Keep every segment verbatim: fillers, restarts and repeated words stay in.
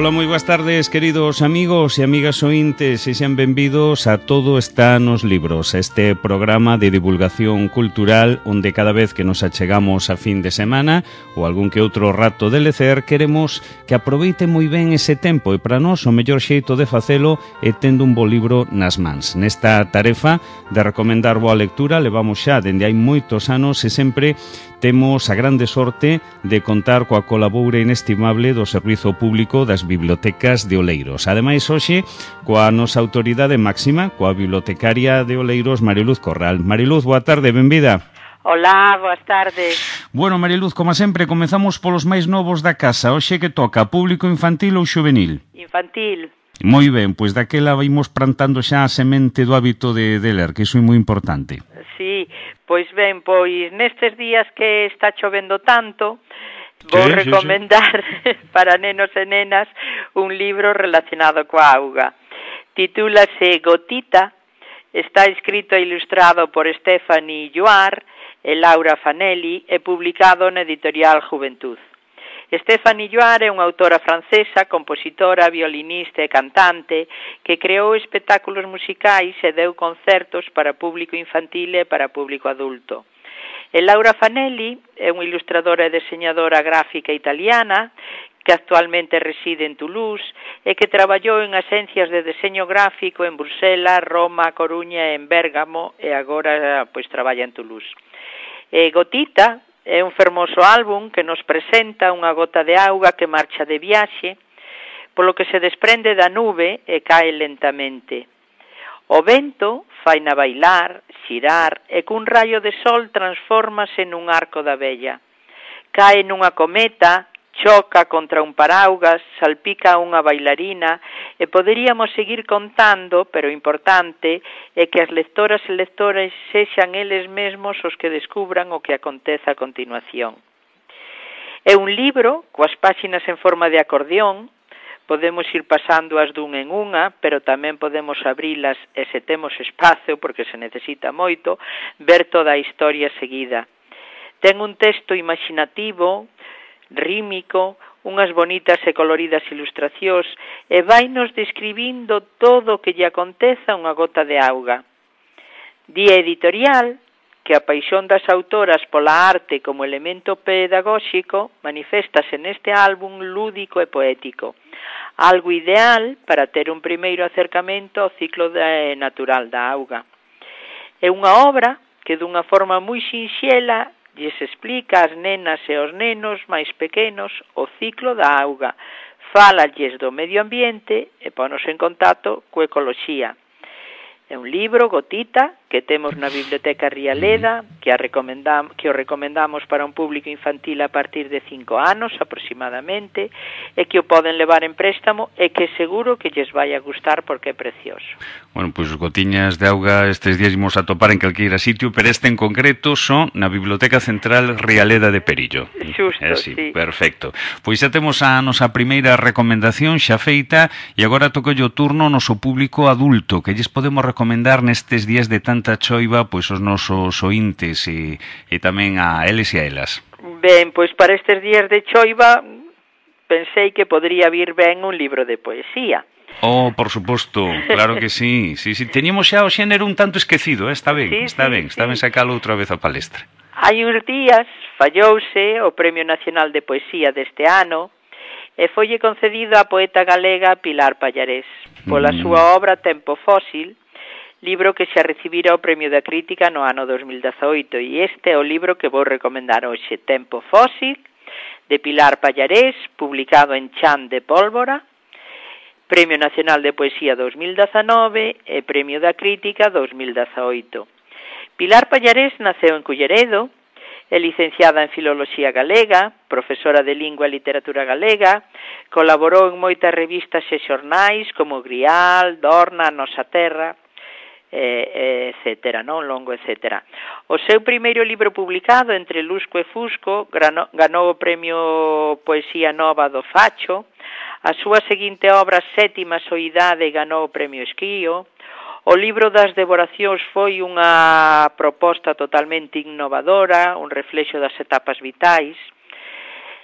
Ola, moi boas tardes, queridos amigos e amigas ointes, e xan benvidos a Todo está nos libros, este programa de divulgación cultural onde cada vez que nos achegamos a fin de semana ou algún que outro rato de lecer, queremos que aproveite moi ben ese tempo e para nós o mellor xeito de facelo é tendo un bo libro nas mans. Nesta tarefa de recomendar boa lectura levamos xa dende hai moitos anos e sempre temos a grande sorte de contar coa colaboura inestimable do Servizo Público das Bibliotecas de Oleiros. Ademais, hoxe, coa nosa autoridade máxima, coa bibliotecaria de Oleiros, Mariluz Corral. Mariluz, boa tarde, benvida. Hola, boas tardes. Bueno, Mariluz, como sempre, comezamos polos máis novos da casa. Hoxe que toca, público infantil ou xuvenil? Infantil. Moi ben, pois daquela vaimos plantando xa a semente do hábito de, de ler, que iso é moi importante. Sí, pois ben, pois nestes días que está chovendo tanto, vou sí, recomendar sí, sí. para nenos e nenas un libro relacionado coa auga. Titúlase Gotita, está escrito e ilustrado por Stephanie Joar e Laura Fanelli e publicado na editorial Juventud. Stephanie Joar é unha autora francesa, compositora, violinista e cantante que creou espectáculos musicais e deu concertos para público infantil e para público adulto. E Laura Fanelli é unha ilustradora e deseñadora gráfica italiana que actualmente reside en Toulouse e que traballou en agencias de deseño gráfico en Bruselas, Roma, Coruña e en Bérgamo e agora pois traballa en Toulouse. E Gotita é un fermoso álbum que nos presenta unha gota de auga que marcha de viaxe, polo que se desprende da nube e cae lentamente. O vento faina bailar, xirar, e cun raio de sol transfórmase nun arco da vella. Cae nunha cometa, choca contra un paraugas, salpica unha bailarina, e poderíamos seguir contando, pero o importante é que as lectoras e lectores sexan eles mesmos os que descubran o que acontece a continuación. É un libro coas páxinas en forma de acordeón, podemos ir pasando as dun en unha, pero tamén podemos abrilas e se temos espacio, porque se necesita moito, ver toda a historia seguida. Ten un texto imaginativo, rímico, unhas bonitas e coloridas ilustracións e vainos describindo todo o que lle acontece a unha gota de auga. Día editorial que a paixón das autoras pola arte como elemento pedagóxico maniféstase neste álbum lúdico e poético, algo ideal para ter un primeiro acercamento ao ciclo de, natural da auga. É unha obra que dunha forma moi sinxela lles explica ás nenas e aos nenos máis pequenos o ciclo da auga, fálalles do medio ambiente e ponos en contacto coa ecoloxía. É un libro, Gotita, que temos na Biblioteca Rialeda, que, a recomendam, que o recomendamos para un público infantil a partir de cinco anos aproximadamente, e que o poden levar en préstamo e que seguro que lles vai a gustar porque é precioso. Bueno, pois pues, gotiñas de auga estes días imos a topar en calqueira sitio, pero este en concreto son na Biblioteca Central Rialeda de Perillo. Xusto, eh, sí, sí. Perfecto. Pois xa temos a nosa primeira recomendación xa feita e agora toca o turno ao noso público adulto, que lles podemos recomendar nestes días de tanta choiva, pois os nosos ointes e, e tamén a eles e a elas. Ben, pois para estes días de choiva pensei que podría vir ben un libro de poesía. Oh, por suposto, claro que sí. Sí, sí. Teníamos xa o xénero un tanto esquecido, eh? Está ben, sí, está sí, ben, está ben sí. sacalo outra vez a palestra. Hai uns días fallouse o Premio Nacional de Poesía deste ano e folle concedido á poeta galega Pilar Pallarés pola mm. súa obra Tempo Fósil, libro que xa recibira o Premio da Crítica no ano dos mil dezaoito, e este é o libro que vou recomendar hoxe, Tempo Fósil, de Pilar Pallarés, publicado en Chan de Pólvora, Premio Nacional de Poesía dos mil dezanove e Premio da Crítica dos mil dezaoito. Pilar Pallarés naceu en Culleredo, é licenciada en Filoloxía Galega, profesora de Lingua e Literatura Galega, colaborou en moitas revistas e xornais como Grial, Dorna, Nosa Terra, Eh, etcétera, non? Longo, etcétera. O seu primeiro libro publicado, Entre Lusco e Fusco, ganou, ganou o Premio Poesía Nova do Facho. A súa seguinte obra, Sétima Soidade, ganou o Premio Esquío. O libro das devoracións foi unha proposta totalmente innovadora, un reflexo das etapas vitais.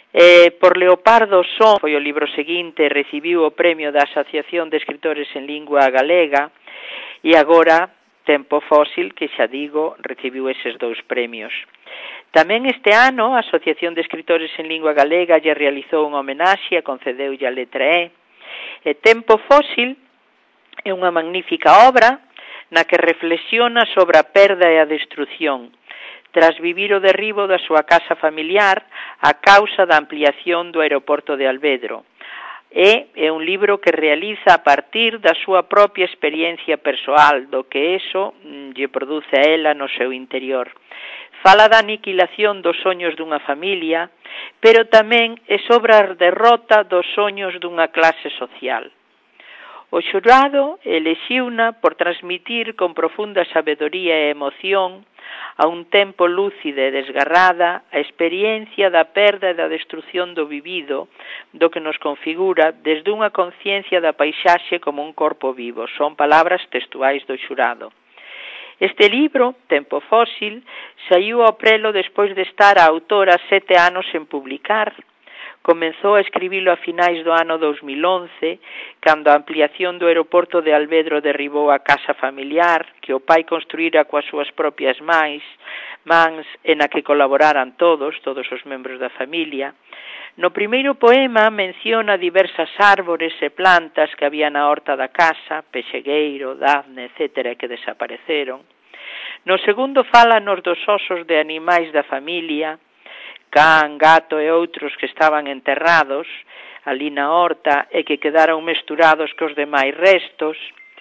Eh, por Leopardo Son, foi o libro seguinte, recibiu o premio da Asociación de Escritores en Lingua Galega, e agora Tempo Fósil, que xa digo, recibiu eses dous premios. Tamén este ano a Asociación de Escritores en Lingua Galega lle realizou unha homenaxe e concedeulle a letra E. E Tempo Fósil é unha magnífica obra na que reflexiona sobre a perda e a destrución, tras vivir o derribo da súa casa familiar a causa da ampliación do aeroporto de Alvedro. E é un libro que realiza a partir da súa propia experiencia persoal, do que eso lle produce a ela no seu interior. Fala da aniquilación dos soños dunha familia, pero tamén é sobre a derrota dos soños dunha clase social. O xurado elexiuna por transmitir con profunda sabedoría e emoción a un tempo lúcida e desgarrada a experiencia da perda e da destrucción do vivido, do que nos configura desde unha conciencia da paisaxe como un corpo vivo. Son palabras textuais do xurado. Este libro, Tempo Fósil, saiu ao prelo despois de estar a autora sete anos en publicar. Comenzou a escribilo a finais do ano dos mil once, cando a ampliación do aeroporto de Alvedro derribou a casa familiar, que o pai construíra coas súas propias mans, mans e na que colaboraran todos, todos os membros da familia. No primeiro poema menciona diversas árbores e plantas que había na horta da casa, pexegueiro, dafne, etcétera, que desapareceron. No segundo fálanos dos osos de animais da familia, can, gato e outros que estaban enterrados ali na horta e que quedaron mesturados cos demais restos.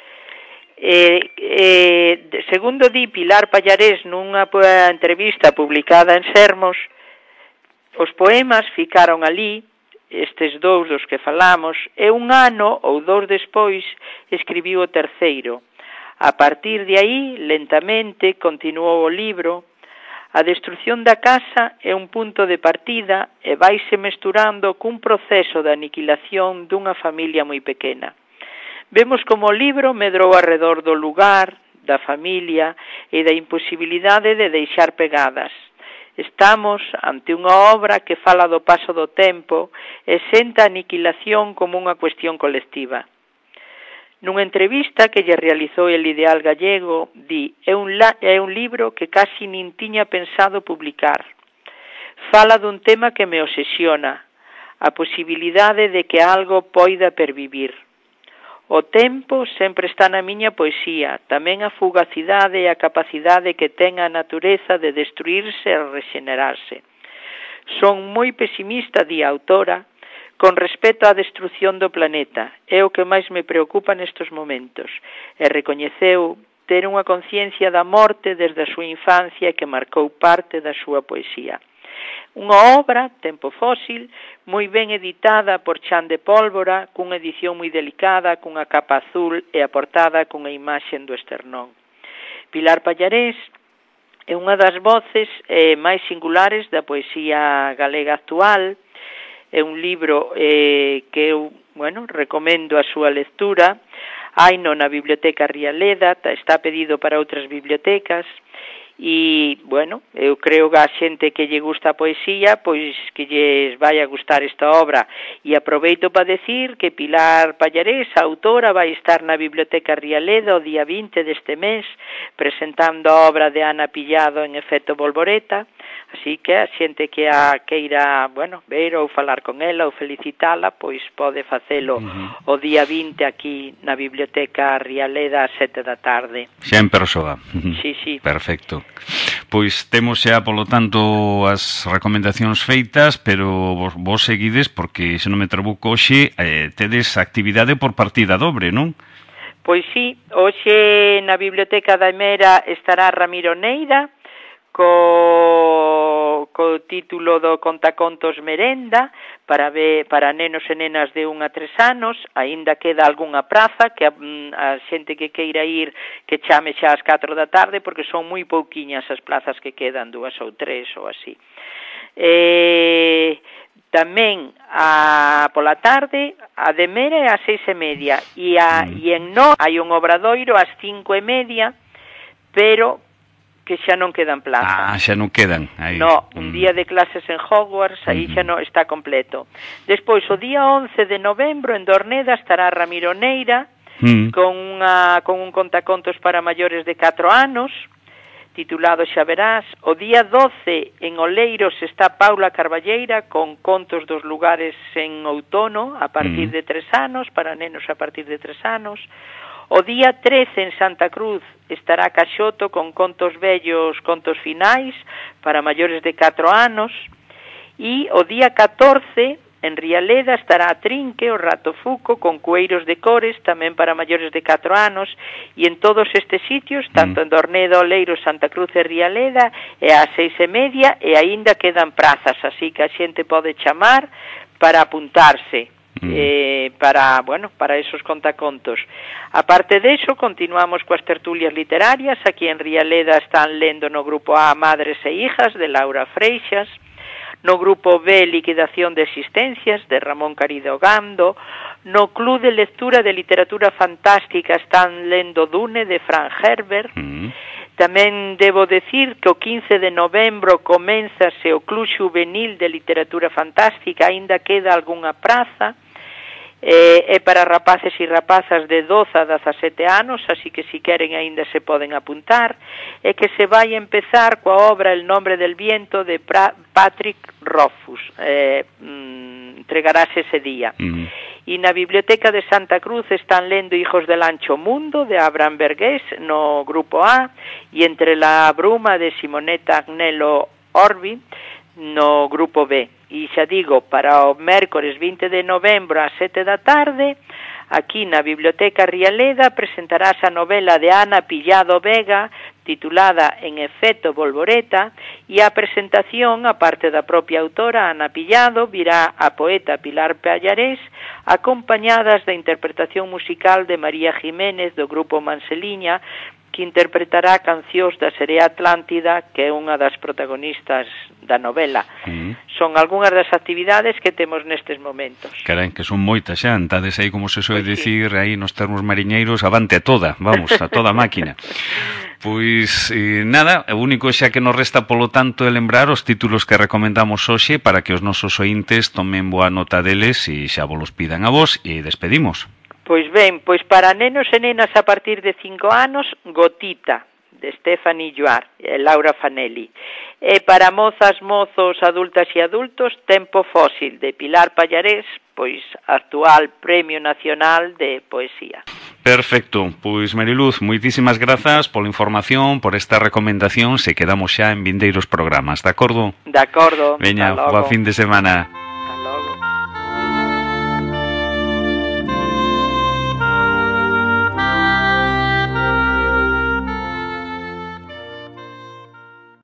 E, e, segundo di Pilar Pallarés nunha entrevista publicada en Sermos, os poemas ficaron ali, estes dous dos que falamos, e un ano ou dous despois escribiu o terceiro. A partir de aí, lentamente, continuou o libro. A destrucción da casa é un punto de partida e vaise mesturando cun proceso de aniquilación dunha familia moi pequena. Vemos como o libro medrou arredor do lugar, da familia e da imposibilidade de deixar pegadas. Estamos ante unha obra que fala do paso do tempo e senta a aniquilación como unha cuestión colectiva. Nunha entrevista que lle realizou el Ideal Gallego, di, é un, la, é un libro que casi nin tiña pensado publicar. Fala dun tema que me obsesiona, a posibilidade de que algo poida pervivir. O tempo sempre está na miña poesía, tamén a fugacidade e a capacidade que ten a natureza de destruirse e rexenerarse. Son moi pesimista, di a autora, con respecto á destrucción do planeta, é o que máis me preocupa nestes momentos, e recoñeceu ter unha conciencia da morte desde a súa infancia que marcou parte da súa poesía. Unha obra, Tempo Fósil, moi ben editada por Chan de Pólvora, cunha edición moi delicada, cunha capa azul e a portada cunha imaxe do esternón. Pilar Pallarés é unha das voces eh, máis singulares da poesía galega actual. É un libro eh, que eu, bueno, recomendo a súa lectura. Haino na Biblioteca Rialeda, está pedido para outras bibliotecas. E, bueno, eu creo que a xente que lle gusta a poesía, pois que lles vai a gustar esta obra. E aproveito para decir que Pilar Pallarés, a autora, vai estar na Biblioteca Rialeda o día vinte deste mes, presentando a obra de Ana Pillado en Efecto Bolboreta. Así que a xente que a queira, bueno, ver ou falar con ela ou felicitala, pois pode facelo uh-huh. o día vinte aquí na Biblioteca Rialeda a sete da tarde. Xa en persoa. Sí, sí. Perfecto. Pois temos xa, polo tanto, as recomendacións feitas, pero vos, vos seguides, porque se non me trabuco hoxe, eh, tedes actividade por partida dobre, non? Pois sí, hoxe na Biblioteca da Emera estará Ramiro Neira, co, co título do Contacontos Merenda para ver, para nenos e nenas de un a tres anos. Aínda queda algunha praza que a, a xente que queira ir que chame xa ás catro da tarde, porque son moi pouquiñas as plazas que quedan, dúas ou tres ou así. E tamén a pola tarde a de Mera é ás seis e media e, a, mm. e en No hai un obradoiro ás cinco e media, pero que xa non quedan plazas. Ah, xa non quedan. Aí. No, un mm. día de clases en Hogwarts, aí mm. xa non está completo. Despois, o día once de novembro, en Dorneda, estará Ramiro Neira, mm. con, unha, con un contacontos para maiores de catro anos, titulado Xa verás. O día doce, en Oleiros, está Paula Carballeira, con contos dos lugares en outono, a partir mm. de tres anos, para nenos a partir de tres anos. O día trece, en Santa Cruz, estará Caxoto con contos vellos, contos finais, para maiores de catro anos. E o día catorce, en Rialeda, estará Trinque, o Rato Fuco, con cueiros de cores, tamén para maiores de catro anos. E en todos estes sitios, tanto en Dorneda, Oleiros, Santa Cruz e Rialeda, é ás seis e media, e aínda quedan prazas, así que a xente pode chamar para apuntarse. Mm. Eh, para, bueno, para esos contacontos. Aparte de eso, continuamos coas tertulias literarias. Aquí en Rialeda están lendo no grupo A Madres e Hijas, de Laura Freixas, no grupo B Liquidación de Existencias, de Ramón Carido Gando, no Club de Lectura de Literatura Fantástica están lendo Dune, de Fran Herbert. Mm. Tamén debo decir que o quince de novembro comenzase o Club Juvenil de Literatura Fantástica, aínda queda algunha praza. Eh, é para rapaces e rapazas de doce a dezasete anos, así que si queren aínda se poden apuntar, e que se vai empezar coa obra El nombre del viento de pra- Patrick Rothfuss. Eh, mm, entregarase ese día. Mm. E na Biblioteca de Santa Cruz están lendo Hijos del Ancho Mundo, de Abraham Verghés, no grupo A, e Entre la bruma, de Simonetta Agnello Orbi, no grupo B. E xa digo, para o mércores vinte de novembro ás sete da tarde, aquí na Biblioteca Rialeda presentarás a novela de Ana Pillado Vega, titulada En efecto Volvoreta, e a presentación, a parte da propia autora Ana Pillado, virá a poeta Pilar Pallarés, acompañadas da interpretación musical de María Jiménez, do grupo Manseliña, que interpretará cancións da serie Atlántida, que é unha das protagonistas da novela. Mm. Son algunhas das actividades que temos nestes momentos. Carai, que son moitas xa, antades aí, como se soe pues dicir, sí. Aí nos termos mariñeiros, avante a toda, vamos, a toda máquina. Pois, eh, nada, o único xa que nos resta, polo tanto, é lembrar os títulos que recomendamos hoxe para que os nosos ointes tomen boa nota deles e xa vos los pidan a vos e despedimos. Pois ben, pois para nenos e nenas a partir de cinco anos, Gotita, de Stephanie Joar e Laura Fanelli. E para mozas, mozos, adultas e adultos, Tempo Fósil, de Pilar Pallarés, pois actual Premio Nacional de Poesía. Perfecto, pois Mariluz, moitísimas grazas pola información, por esta recomendación, se quedamos xa en vindeiros programas, de acordo? De acordo. Veña, boa fin de semana.